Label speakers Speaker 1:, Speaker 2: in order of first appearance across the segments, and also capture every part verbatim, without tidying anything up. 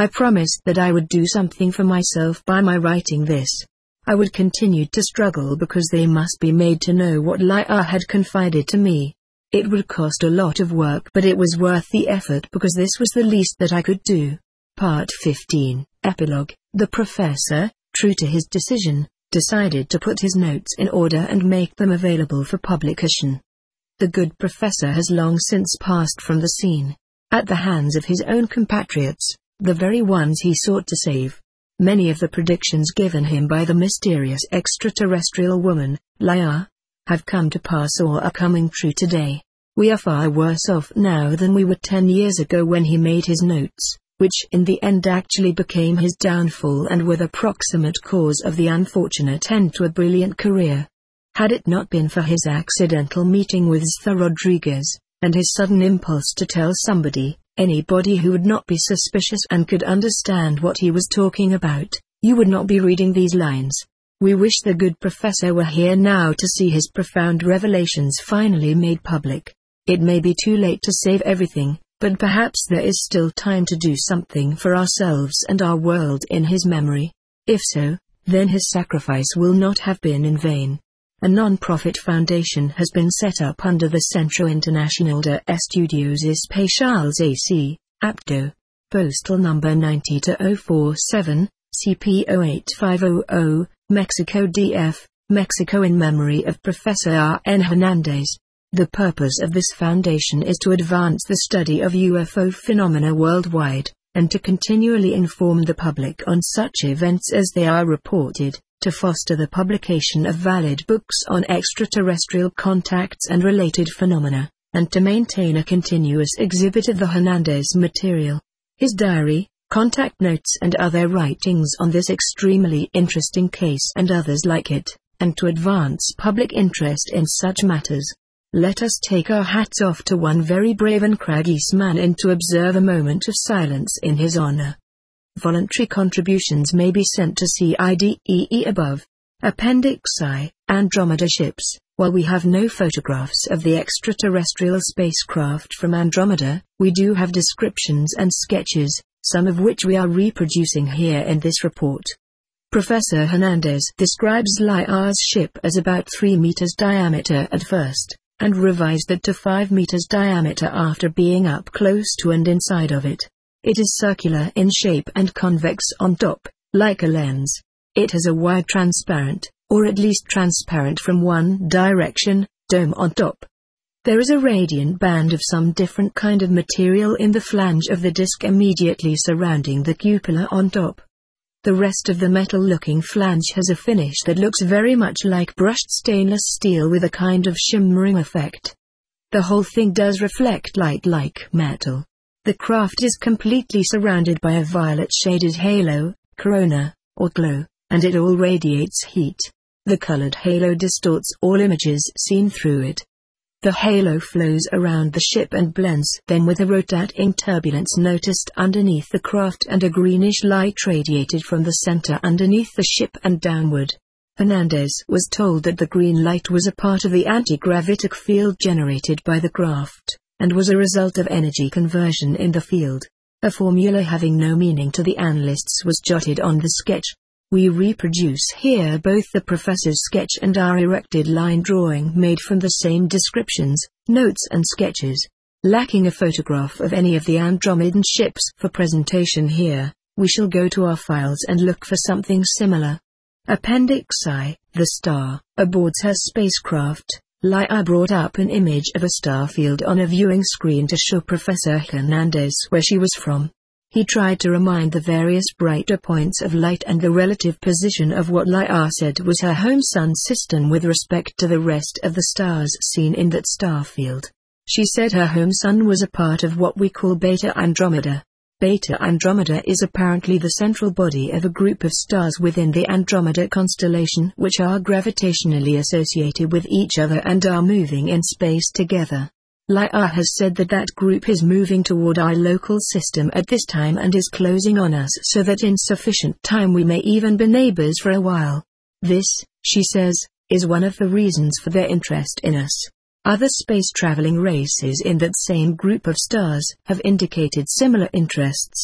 Speaker 1: I promised that I would do something for myself by my writing this. I would continue to struggle because they must be made to know what Li'a had confided to me. It would cost a lot of work, but it was worth the effort because this was the least that I could do. Part fifteen, Epilogue. The professor, true to his decision, decided to put his notes in order and make them available for publication. The good professor has long since passed from the scene, at the hands of his own compatriots, the very ones he sought to save. Many of the predictions given him by the mysterious extraterrestrial woman, Li'a, have come to pass or are coming true today. We are far worse off now than we were ten years ago when he made his notes, which in the end actually became his downfall and were the proximate cause of the unfortunate end to a brilliant career. Had it not been for his accidental meeting with Ztha Rodriguez, and his sudden impulse to tell somebody, anybody who would not be suspicious and could understand what he was talking about, you would not be reading these lines. We wish the good professor were here now to see his profound revelations finally made public. It may be too late to save everything, but perhaps there is still time to do something for ourselves and our world in his memory. If so, then his sacrifice will not have been in vain. A non-profit foundation has been set up under the Centro Internacional de Estudios Espaciales A C, A P D O, postal number ninety two oh four seven, C P zero eight five zero zero, Mexico D F, Mexico, in memory of Professor R N Hernandez. The purpose of this foundation is to advance the study of U F O phenomena worldwide, and to continually inform the public on such events as they are reported, to foster the publication of valid books on extraterrestrial contacts and related phenomena, and to maintain a continuous exhibit of the Hernandez material, his diary, contact notes and other writings on this extremely interesting case and others like it, and to advance public interest in such matters. Let us take our hats off to one very brave and courageous man and to observe a moment of silence in his honor. Voluntary contributions may be sent to C I D E E above. Appendix I, Andromeda ships. While we have no photographs of the extraterrestrial spacecraft from Andromeda, we do have descriptions and sketches, some of which we are reproducing here in this report. Professor Hernandez describes Li'a's ship as about three meters diameter at first, and revised it to five meters diameter after being up close to and inside of it. It is circular in shape and convex on top, like a lens. It has a wide transparent, or at least transparent from one direction, dome on top. There is a radiant band of some different kind of material in the flange of the disc immediately surrounding the cupola on top. The rest of the metal-looking flange has a finish that looks very much like brushed stainless steel with a kind of shimmering effect. The whole thing does reflect light like metal. The craft is completely surrounded by a violet-shaded halo, corona, or glow, and it all radiates heat. The colored halo distorts all images seen through it. The halo flows around the ship and blends then with a rotating turbulence noticed underneath the craft and a greenish light radiated from the center underneath the ship and downward. Hernandez was told that the green light was a part of the anti-gravitic field generated by the craft, and was a result of energy conversion in the field. A formula having no meaning to the analysts was jotted on the sketch. We reproduce here both the professor's sketch and our erected line drawing made from the same descriptions, notes and sketches. Lacking a photograph of any of the Andromedan ships for presentation here, we shall go to our files and look for something similar. Appendix I, the star. Aboard her spacecraft, Li'a brought up an image of a star field on a viewing screen to show Professor Hernandez where she was from. He tried to remind the various brighter points of light and the relative position of what Li'a said was her home sun system with respect to the rest of the stars seen in that star field. She said her home sun was a part of what we call Beta Andromeda. Beta Andromeda is apparently the central body of a group of stars within the Andromeda constellation which are gravitationally associated with each other and are moving in space together. Li'a has said that that group is moving toward our local system at this time and is closing on us so that in sufficient time we may even be neighbors for a while. This, she says, is one of the reasons for their interest in us. Other space-traveling races in that same group of stars have indicated similar interests.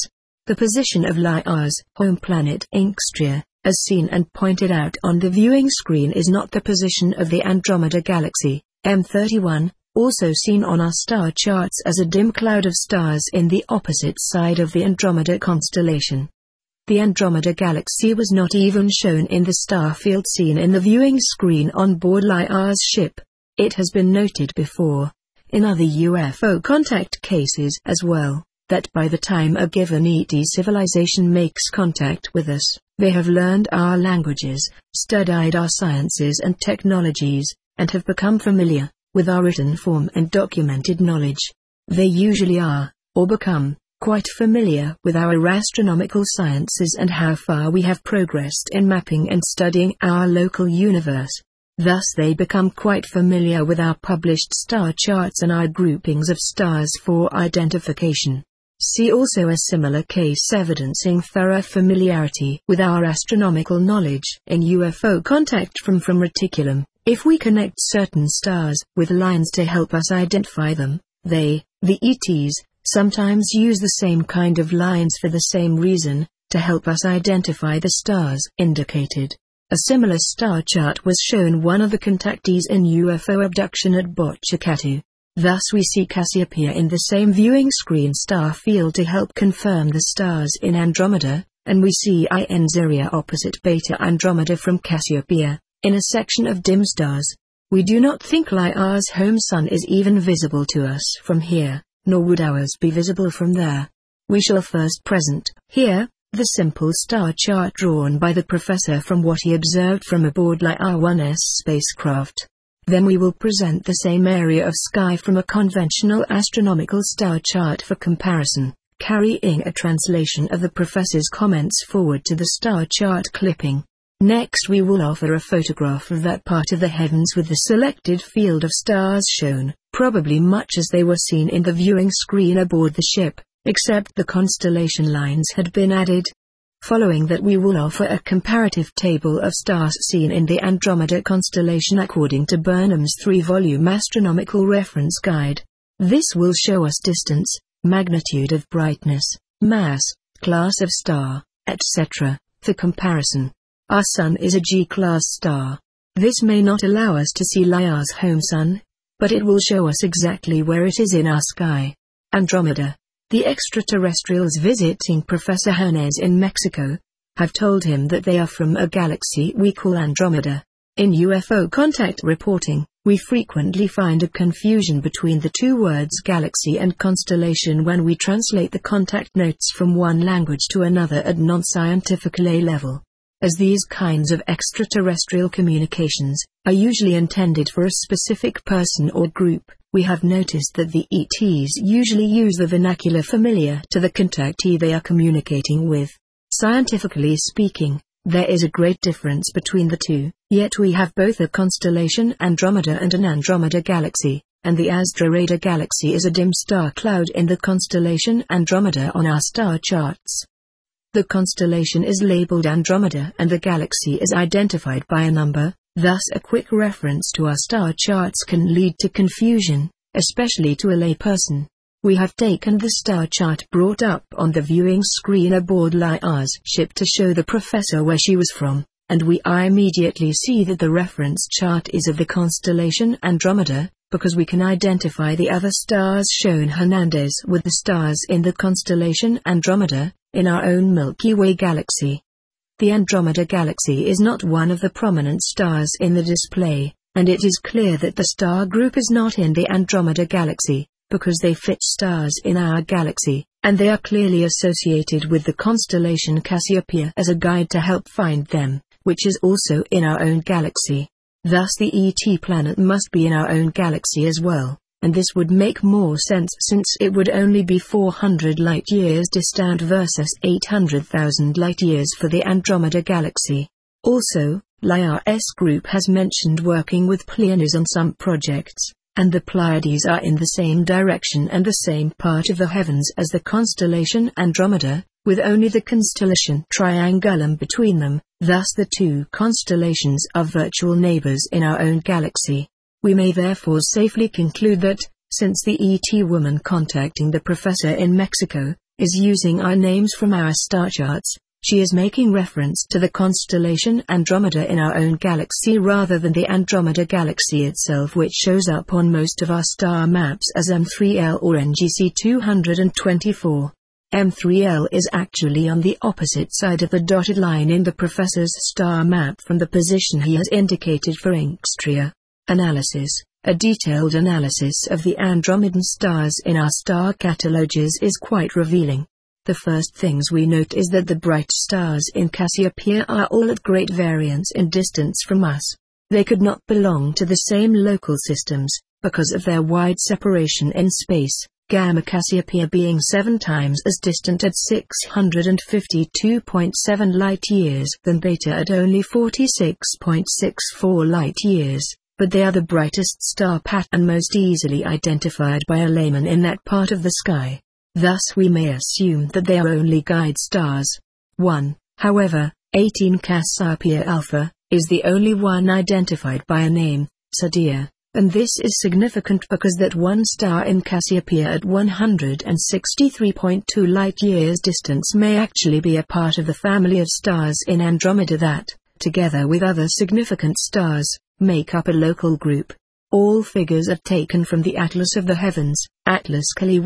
Speaker 1: The position of Lyra's home planet Angstria, as seen and pointed out on the viewing screen, is not the position of the Andromeda Galaxy, M thirty-one, also seen on our star charts as a dim cloud of stars in the opposite side of the Andromeda constellation. The Andromeda Galaxy was not even shown in the star field seen in the viewing screen on board Lyra's ship. It has been noted before, in other U F O contact cases as well, that by the time a given E T civilization makes contact with us, they have learned our languages, studied our sciences and technologies, and have become familiar with our written form and documented knowledge. They usually are, or become, quite familiar with our astronomical sciences and how far we have progressed in mapping and studying our local universe. Thus they become quite familiar with our published star charts and our groupings of stars for identification. See also a similar case evidencing thorough familiarity with our astronomical knowledge in U F O contact from from reticulum. If we connect certain stars with lines to help us identify them, they, the E Ts, sometimes use the same kind of lines for the same reason, to help us identify the stars indicated. A similar star chart was shown one of the contactees in U F O abduction at Botchakatu. Thus we see Cassiopeia in the same viewing screen star field to help confirm the stars in Andromeda, and we see I N Ziria opposite Beta Andromeda from Cassiopeia, in a section of dim stars. We do not think Lyra's home sun is even visible to us from here, nor would ours be visible from there. We shall first present, here, the simple star chart drawn by the professor from what he observed from aboard Lyra one's spacecraft. Then we will present the same area of sky from a conventional astronomical star chart for comparison, carrying a translation of the professor's comments forward to the star chart clipping. Next we will offer a photograph of that part of the heavens with the selected field of stars shown, probably much as they were seen in the viewing screen aboard the ship, except the constellation lines had been added. Following that we will offer a comparative table of stars seen in the Andromeda constellation according to Burnham's three-volume astronomical reference guide. This will show us distance, magnitude of brightness, mass, class of star, et cetera, for comparison. Our Sun is a G-class star. This may not allow us to see Lyra's home sun, but it will show us exactly where it is in our sky. Andromeda. The extraterrestrials visiting Professor Hernes in Mexico have told him that they are from a galaxy we call Andromeda. In U F O contact reporting, we frequently find a confusion between the two words galaxy and constellation when we translate the contact notes from one language to another at non-scientific lay level. As these kinds of extraterrestrial communications are usually intended for a specific person or group, we have noticed that the E Ts usually use the vernacular familiar to the contactee they are communicating with. Scientifically speaking, there is a great difference between the two, yet we have both a constellation Andromeda and an Andromeda galaxy, and the Azdreda galaxy is a dim star cloud in the constellation Andromeda on our star charts. The constellation is labeled Andromeda and the galaxy is identified by a number, thus a quick reference to our star charts can lead to confusion, especially to a layperson. We have taken the star chart brought up on the viewing screen aboard Lyra's ship to show the professor where she was from, and we immediately see that the reference chart is of the constellation Andromeda, because we can identify the other stars shown Hernandez with the stars in the constellation Andromeda, in our own Milky Way galaxy. The Andromeda galaxy is not one of the prominent stars in the display, and it is clear that the star group is not in the Andromeda galaxy, because they fit stars in our galaxy, and they are clearly associated with the constellation Cassiopeia as a guide to help find them, which is also in our own galaxy. Thus the E T planet must be in our own galaxy as well, and this would make more sense since it would only be four hundred light-years distant versus eight hundred thousand light-years for the Andromeda galaxy. Also, Lyra's group has mentioned working with Pleiades on some projects, and the Pleiades are in the same direction and the same part of the heavens as the constellation Andromeda, with only the constellation Triangulum between them, thus the two constellations are virtual neighbors in our own galaxy. We may therefore safely conclude that, since the E T woman contacting the professor in Mexico is using our names from our star charts. She is making reference to the constellation Andromeda in our own galaxy rather than the Andromeda galaxy itself, which shows up on most of our star maps as M three L or N G C two twenty-four. M three L is actually on the opposite side of the dotted line in the professor's star map from the position he has indicated for Inkstria. Analysis. A detailed analysis of the Andromedan stars in our star catalogues is quite revealing. The first things we note is that the bright stars in Cassiopeia are all at great variance in distance from us. They could not belong to the same local systems, because of their wide separation in space, Gamma Cassiopeia being seven times as distant at six hundred fifty-two point seven light-years than Beta at only forty-six point six four light-years, but they are the brightest star pattern most easily identified by a layman in that part of the sky. Thus we may assume that they are only guide stars. one. However, eighteen Cassiopeia Alpha is the only one identified by a name, Sadia, and this is significant because that one star in Cassiopeia at one hundred sixty-three point two light-years distance may actually be a part of the family of stars in Andromeda that, together with other significant stars, make up a local group. All figures are taken from the Atlas of the Heavens, Atlas Kali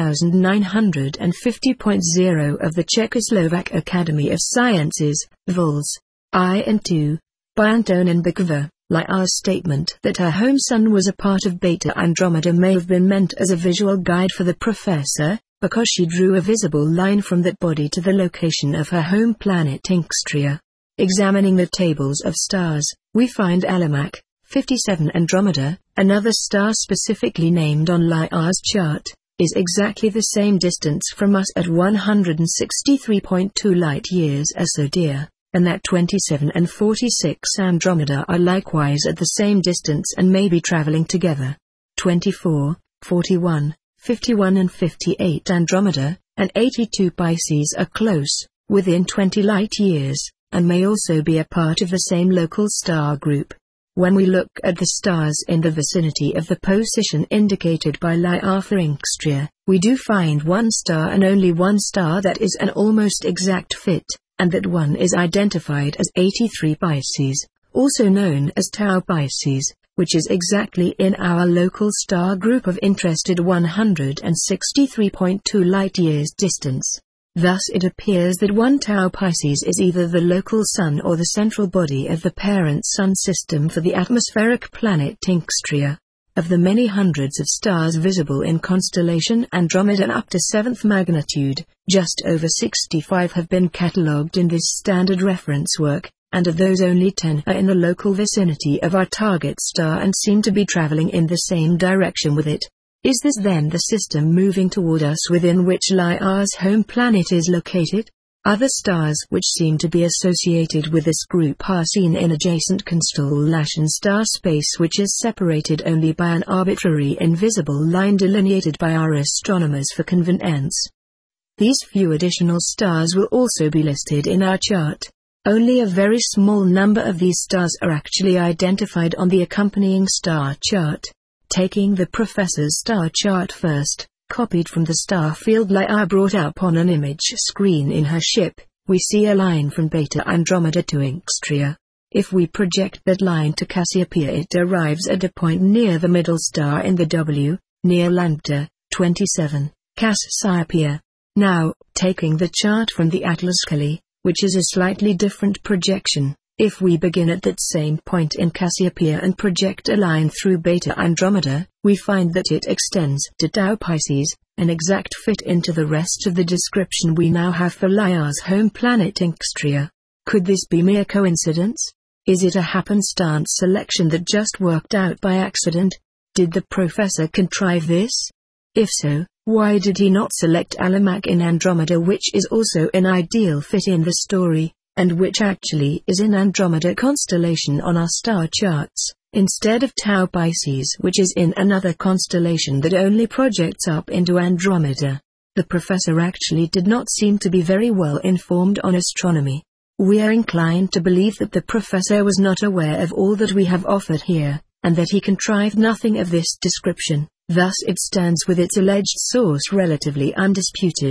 Speaker 1: nineteen fifty point zero of the Czechoslovak Academy of Sciences, vols. I and two, by Antonin Bakova. Lyra's statement that her home sun was a part of Beta Andromeda may have been meant as a visual guide for the professor, because she drew a visible line from that body to the location of her home planet Inkstria. Examining the tables of stars, we find Almach, fifty-seven Andromeda, another star specifically named on Lyra's chart, is exactly the same distance from us at one hundred sixty-three point two light-years as Sadia, and that twenty-seven and forty-six Andromeda are likewise at the same distance and may be traveling together. twenty-four, forty-one, fifty-one and fifty-eight Andromeda, and eighty-two Pisces are close, within twenty light-years, and may also be a part of the same local star group. When we look at the stars in the vicinity of the position indicated by Lyra for Inkstria, we do find one star and only one star that is an almost exact fit, and that one is identified as eighty-three Pisces, also known as Tau Pisces, which is exactly in our local star group of interest at one hundred sixty-three point two light-years distance. Thus it appears that one Tau Pisces is either the local sun or the central body of the parent sun system for the atmospheric planet Inkstria. Of the many hundreds of stars visible in constellation Andromeda up to seventh magnitude, just over sixty-five have been catalogued in this standard reference work, and of those only ten are in the local vicinity of our target star and seem to be traveling in the same direction with it. Is this then the system moving toward us within which Lyra's home planet is located? Other stars which seem to be associated with this group are seen in adjacent constellation star space, which is separated only by an arbitrary invisible line delineated by our astronomers for convenience. These few additional stars will also be listed in our chart. Only a very small number of these stars are actually identified on the accompanying star chart. Taking the professor's star chart first, copied from the star field Lyra brought up on an image screen in her ship, we see a line from Beta Andromeda to Inkstria. If we project that line to Cassiopeia, it arrives at a point near the middle star in the W, near Lambda, twenty-seven, Cassiopeia. Now, taking the chart from the Atlas Kali, which is a slightly different projection, if we begin at that same point in Cassiopeia and project a line through Beta Andromeda, we find that it extends to Tau Pisces, an exact fit into the rest of the description we now have for Lyra's home planet Inkstria. Could this be mere coincidence? Is it a happenstance selection that just worked out by accident? Did the professor contrive this? If so, why did he not select Almach in Andromeda, which is also an ideal fit in the story, and which actually is in Andromeda constellation on our star charts, instead of Tau Pisces, which is in another constellation that only projects up into Andromeda? The professor actually did not seem to be very well informed on astronomy. We are inclined to believe that the professor was not aware of all that we have offered here, and that he contrived nothing of this description. Thus it stands with its alleged source relatively undisputed.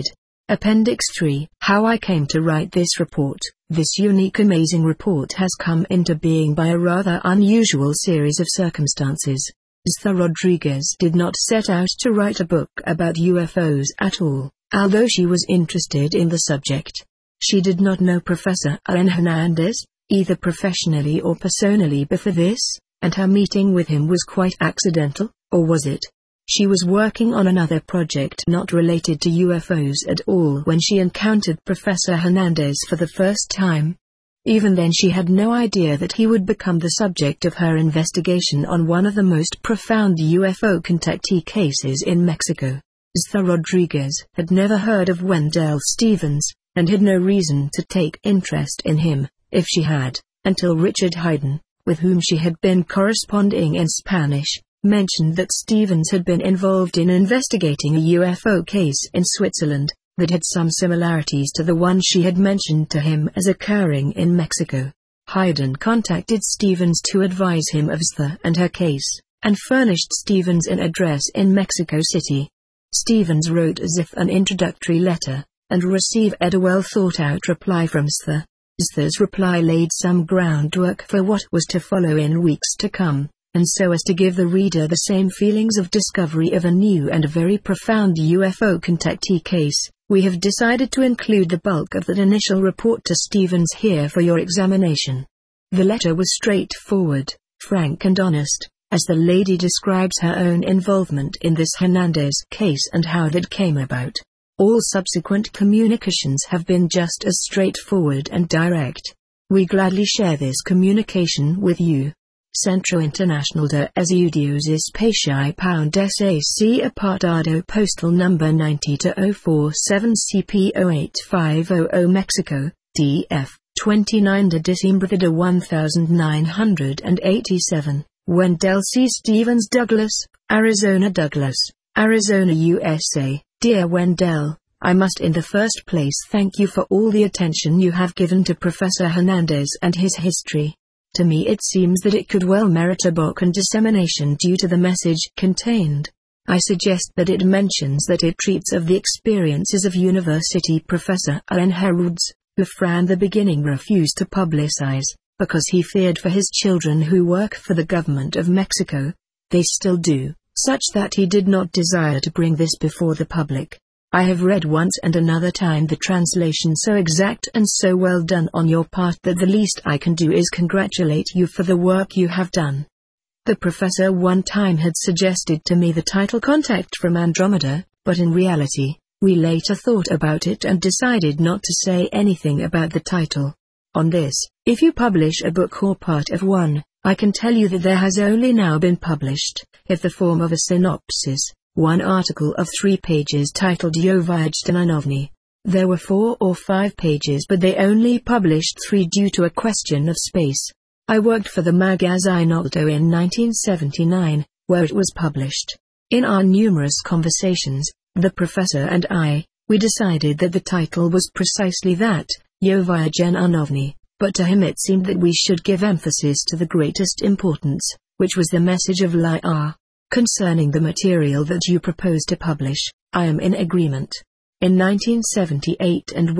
Speaker 1: Appendix three. How I came to write this report. This unique amazing report has come into being by a rather unusual series of circumstances. Esther Rodriguez did not set out to write a book about U F Os at all, although she was interested in the subject. She did not know Professor Aaron Hernandez, either professionally or personally before this, and her meeting with him was quite accidental, or was it? She was working on another project not related to U F Os at all when she encountered Professor Hernandez for the first time. Even then she had no idea that he would become the subject of her investigation on one of the most profound U F O contactee cases in Mexico. Esther Rodriguez had never heard of Wendell Stevens, and had no reason to take interest in him, if she had, until Richard Hayden, with whom she had been corresponding in Spanish, mentioned that Stevens had been involved in investigating a U F O case in Switzerland that had some similarities to the one she had mentioned to him as occurring in Mexico. Hayden contacted Stevens to advise him of Esther and her case, and furnished Stevens an address in Mexico City. Stevens wrote as if an introductory letter, and received a well-thought-out reply from Esther. Esther's reply laid some groundwork for what was to follow in weeks to come, and so as to give the reader the same feelings of discovery of a new and very profound U F O contactee case, we have decided to include the bulk of that initial report to Stevens here for your examination. The letter was straightforward, frank and honest, as the lady describes her own involvement in this Hernandez case and how that came about. All subsequent communications have been just as straightforward and direct. We gladly share this communication with you. Centro Internacional de Estudios Espaciais Pound S A C Apartado Postal Number ninety to oh four seven C P zero eight five hundred Mexico, D F, twenty-nine de Diciembre de nineteen eighty-seven, Wendell C. Stevens Douglas, Arizona Douglas, Arizona U S A. Dear Wendell, I must in the first place thank you for all the attention you have given to Professor Hernandez and his history. To me it seems that it could well merit a book and dissemination due to the message contained. I suggest that it mentions that it treats of the experiences of university professor Aaron Hernandez, who from the beginning refused to publicize, because he feared for his children who work for the government of Mexico. They still do, such that he did not desire to bring this before the public. I have read once and another time the translation so exact and so well done on your part that the least I can do is congratulate you for the work you have done. The professor one time had suggested to me the title Contact from Andromeda, but in reality, we later thought about it and decided not to say anything about the title. On this, if you publish a book or part of one, I can tell you that there has only now been published, in the form of a synopsis, one article of three pages titled Yo Viajé en OVNI. There were four or five pages but they only published three due to a question of space. I worked for the Magazine Alto in nineteen seventy-nine, where it was published. In our numerous conversations, the professor and I, we decided that the title was precisely that, Yo Viajé en OVNI, but to him it seemed that we should give emphasis to the greatest importance, which was the message of L I R. Concerning the material that you propose to publish, I am in agreement. In nineteen seventy-eight and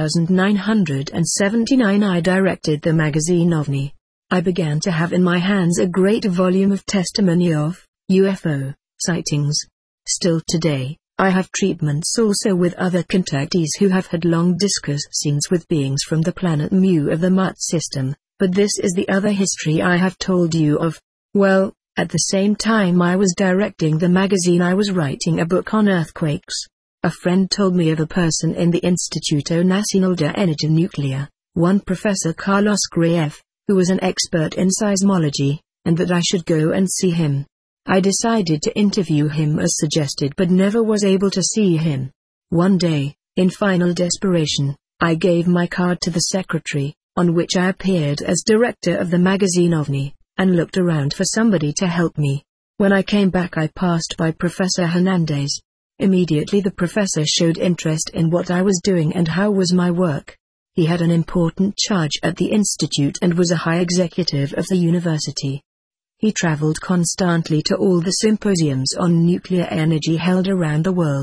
Speaker 1: nineteen seventy-nine I directed the magazine OVNI. I began to have in my hands a great volume of testimony of U F O sightings. Still today, I have treatments also with other contactees who have had long discussions with beings from the planet Mu of the Mutt system, but this is the other history I have told you of. Well, at the same time I was directing the magazine I was writing a book on earthquakes. A friend told me of a person in the Instituto Nacional de Energía Nuclear, one Professor Carlos Graeff, who was an expert in seismology, and that I should go and see him. I decided to interview him as suggested but never was able to see him. One day, in final desperation, I gave my card to the secretary, on which I appeared as director of the magazine OVNI, and looked around for somebody to help me. When I came back I passed by Professor Hernandez. Immediately the professor showed interest in what I was doing and how was my work. He had an important charge at the institute and was a high executive of the university. He traveled constantly to all the symposiums on nuclear energy held around the world.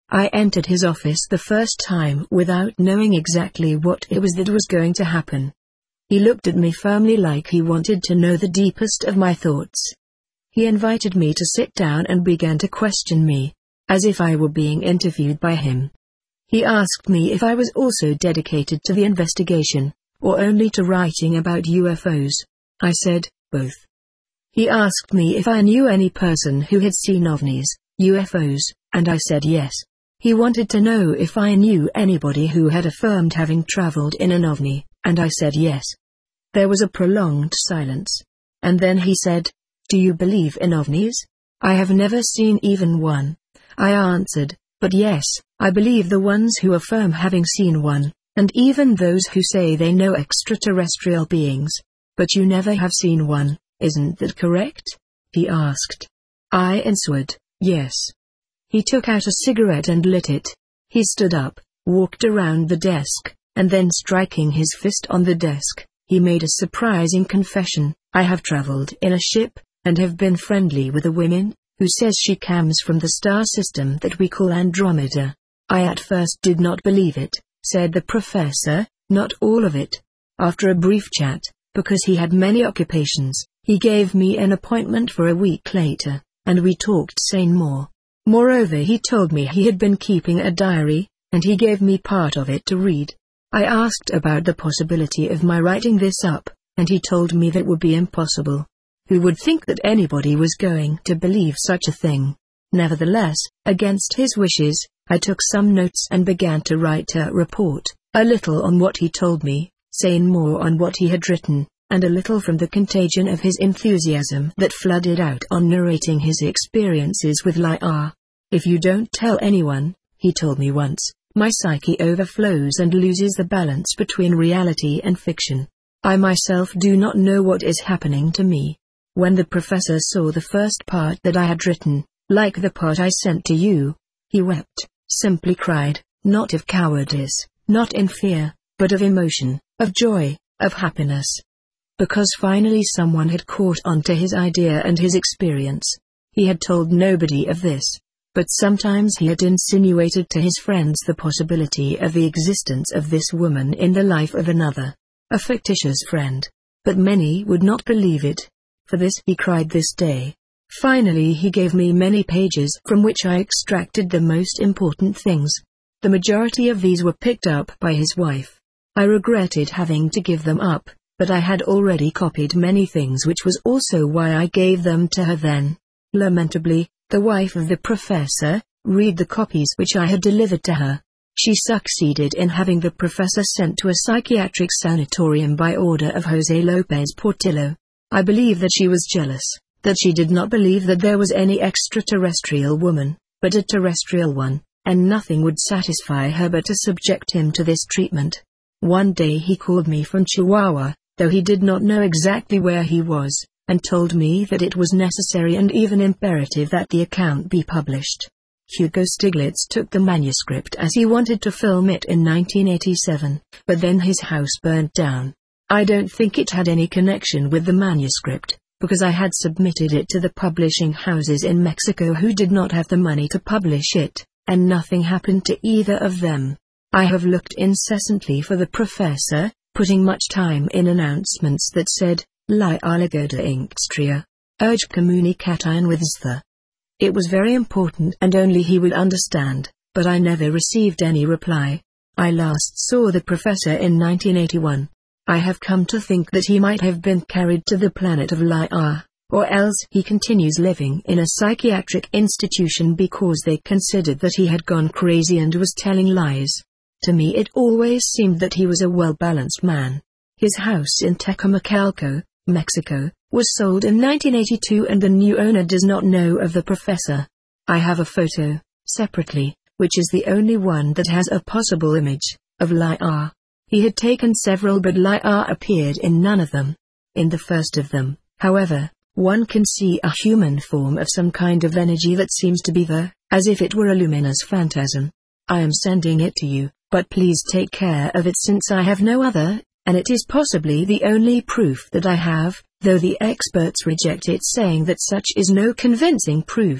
Speaker 1: I entered his office the first time without knowing exactly what it was that was going to happen. He looked at me firmly like he wanted to know the deepest of my thoughts. He invited me to sit down and began to question me, as if I were being interviewed by him. He asked me if I was also dedicated to the investigation, or only to writing about U F Os. I said, both. He asked me if I knew any person who had seen ovnis, U F Os, and I said yes. He wanted to know if I knew anybody who had affirmed having traveled in an ovni, and I said yes. There was a prolonged silence. And then he said, "Do you believe in ovnis?" "I have never seen even one," I answered, "but yes, I believe the ones who affirm having seen one, and even those who say they know extraterrestrial beings. But you never have seen one, isn't that correct?" he asked. I answered, yes. He took out a cigarette and lit it. He stood up, walked around the desk, and then striking his fist on the desk, he made a surprising confession. "I have traveled in a ship, and have been friendly with a woman, who says she comes from the star system that we call Andromeda." I at first did not believe it, said the professor, not all of it. After a brief chat, because he had many occupations, he gave me an appointment for a week later, and we talked some more. Moreover, he told me he had been keeping a diary, and he gave me part of it to read. I asked about the possibility of my writing this up, and he told me that would be impossible. Who would think that anybody was going to believe such a thing? Nevertheless, against his wishes, I took some notes and began to write a report, a little on what he told me, saying more on what he had written, and a little from the contagion of his enthusiasm that flooded out on narrating his experiences with L I R. "If you don't tell anyone," he told me once, "my psyche overflows and loses the balance between reality and fiction. I myself do not know what is happening to me." When the professor saw the first part that I had written, like the part I sent to you, he wept, simply cried, not of cowardice, not in fear, but of emotion, of joy, of happiness. Because finally someone had caught on to his idea and his experience. He had told nobody of this, but sometimes he had insinuated to his friends the possibility of the existence of this woman in the life of another, a fictitious friend. But many would not believe it. For this he cried this day. Finally he gave me many pages from which I extracted the most important things. The majority of these were picked up by his wife. I regretted having to give them up, but I had already copied many things, which was also why I gave them to her then. Lamentably, the wife of the professor, read the copies which I had delivered to her. She succeeded in having the professor sent to a psychiatric sanatorium by order of José López Portillo. I believe that she was jealous, that she did not believe that there was any extraterrestrial woman, but a terrestrial one, and nothing would satisfy her but to subject him to this treatment. One day he called me from Chihuahua, though he did not know exactly where he was, and told me that it was necessary and even imperative that the account be published. Hugo Stiglitz took the manuscript as he wanted to film it in nineteen eighty-seven, but then his house burned down. I don't think it had any connection with the manuscript, because I had submitted it to the publishing houses in Mexico who did not have the money to publish it, and nothing happened to either of them. I have looked incessantly for the professor, putting much time in announcements that said, "La Alagoda Inkstria, urge communicatin with Ztha." It was very important and only he would understand, but I never received any reply. I last saw the professor in nineteen eighty-one. I have come to think that he might have been carried to the planet of L I R, or else he continues living in a psychiatric institution because they considered that he had gone crazy and was telling lies. To me it always seemed that he was a well-balanced man. His house in Tecamachalco, Mexico, was sold in nineteen eighty-two and the new owner does not know of the professor. I have a photo, separately, which is the only one that has a possible image, of L I R. He had taken several but L I R appeared in none of them. In the first of them, however, one can see a human form of some kind of energy that seems to be there, as if it were a luminous phantasm. I am sending it to you, but please take care of it since I have no other, and it is possibly the only proof that I have, though the experts reject it saying that such is no convincing proof.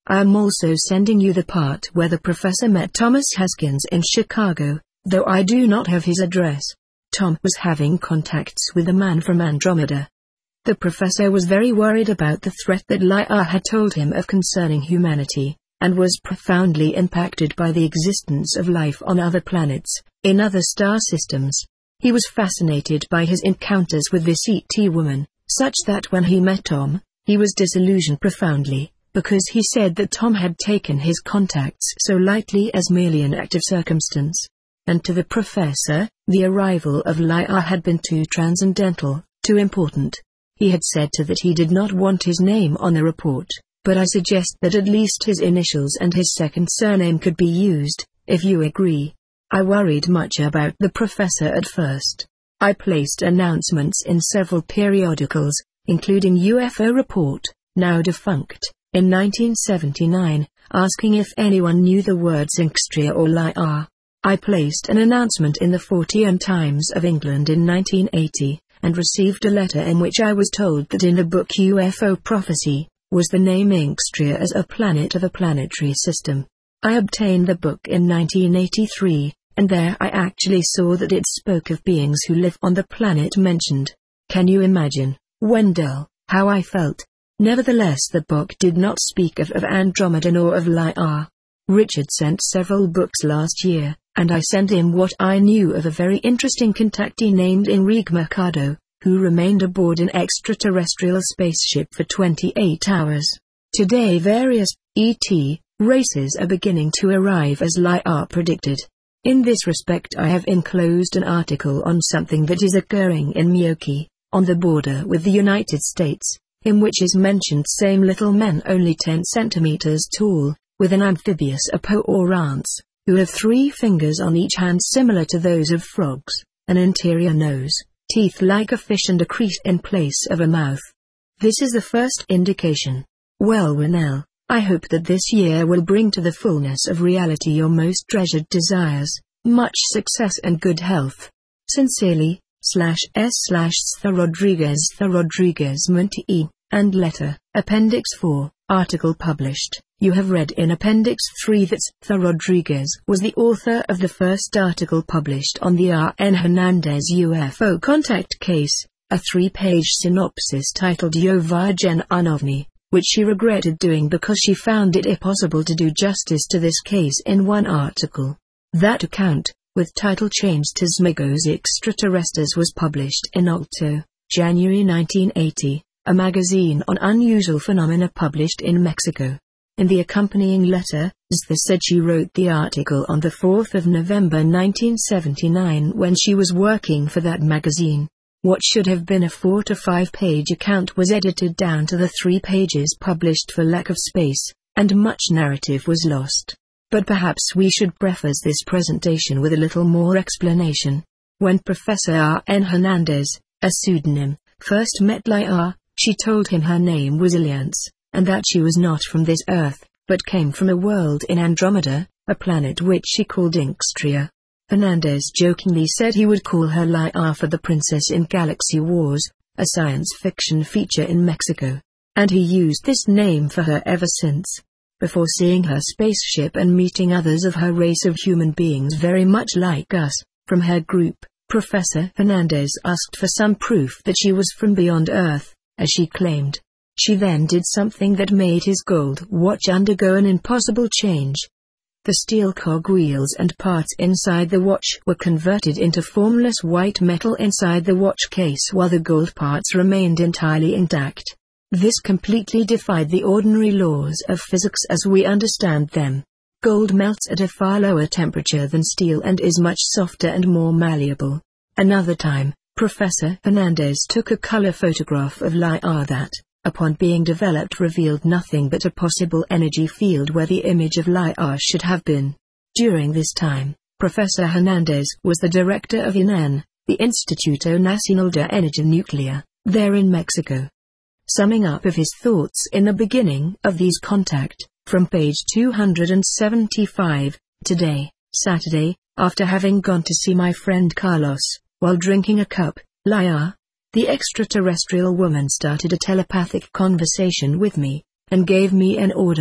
Speaker 1: I am also sending you the part where the professor met Thomas Haskins in Chicago, though I do not have his address. Tom was having contacts with a man from Andromeda. The professor was very worried about the threat that Lyra had told him of concerning humanity, and was profoundly impacted by the existence of life on other planets, in other star systems. He was fascinated by his encounters with this E T woman, such that when he met Tom, he was disillusioned profoundly, because he said that Tom had taken his contacts so lightly as merely an act of circumstance. And to the professor, the arrival of Lyra had been too transcendental, too important. He had said to that he did not want his name on the report, but I suggest that at least his initials and his second surname could be used, if you agree. I worried much about the professor at first. I placed announcements in several periodicals, including U F O Report, now defunct, in nineteen seventy-nine, asking if anyone knew the words Inkstria or Lyra. I placed an announcement in the Fortean Times of England in nineteen eighty, and received a letter in which I was told that in the book U F O Prophecy, was the name Inkstria as a planet of a planetary system. I obtained the book in nineteen eighty-three, and there I actually saw that it spoke of beings who live on the planet mentioned. Can you imagine, Wendell, how I felt? Nevertheless, the book did not speak of, of Andromeda nor of Lyra. Richard sent several books last year, and I sent him what I knew of a very interesting contactee named Enrique Mercado, who remained aboard an extraterrestrial spaceship for twenty-eight hours. Today various E T races are beginning to arrive as Lyra predicted. In this respect I have enclosed an article on something that is occurring in Miyoki, on the border with the United States, in which is mentioned same little men only ten centimeters tall, with an amphibious apo or ants, who have three fingers on each hand similar to those of frogs, an interior nose, teeth like a fish and a crease in place of a mouth. This is the first indication. Well, Winnell, I hope that this year will bring to the fullness of reality your most treasured desires, much success and good health. Sincerely, slash S slash Stha Rodriguez Stha Rodriguez Monte, and letter, Appendix four, article published. You have read in Appendix three that Stha Rodriguez was the author of the first article published on the R N Hernandez U F O contact case, a three-page synopsis titled Yo Virgen Unovni, which she regretted doing because she found it impossible to do justice to this case in one article. That account, with title changed to Zmigos Extraterrestres, was published in Octo, January nineteen eighty, a magazine on unusual phenomena published in Mexico. In the accompanying letter, Stha said she wrote the article on the fourth of November nineteen seventy-nine when she was working for that magazine. What should have been a four to five page account was edited down to the three pages published for lack of space, and much narrative was lost. But perhaps we should preface this presentation with a little more explanation. When Professor R N Hernandez, a pseudonym, first met Lyra, she told him her name was Alliance, and that she was not from this Earth, but came from a world in Andromeda, a planet which she called Inkstria. Hernandez jokingly said he would call her Lyra for the Princess in Galaxy Wars, a science fiction feature in Mexico. And he used this name for her ever since. Before seeing her spaceship and meeting others of her race of human beings very much like us, from her group, Professor Hernandez asked for some proof that she was from beyond Earth, as she claimed. She then did something that made his gold watch undergo an impossible change. The steel cogwheels and parts inside the watch were converted into formless white metal inside the watch case while the gold parts remained entirely intact. This completely defied the ordinary laws of physics as we understand them. Gold melts at a far lower temperature than steel and is much softer and more malleable. Another time, Professor Hernandez took a color photograph of Lyra that, upon being developed, revealed nothing but a possible energy field where the image of Lyra should have been. During this time, Professor Hernandez was the director of I N E N, the Instituto Nacional de Energía Nuclear, there in Mexico. Summing up of his thoughts in the beginning of these contact, from page two hundred seventy-five, today, Saturday, after having gone to see my friend Carlos, while drinking a cup, Lyra, the extraterrestrial woman started a telepathic conversation with me, and gave me an order.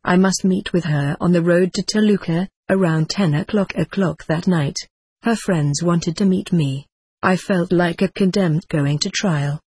Speaker 1: I must meet with her on the road to Toluca, around ten o'clock o'clock that night. Her friends wanted to meet me. I felt like a condemned going to trial.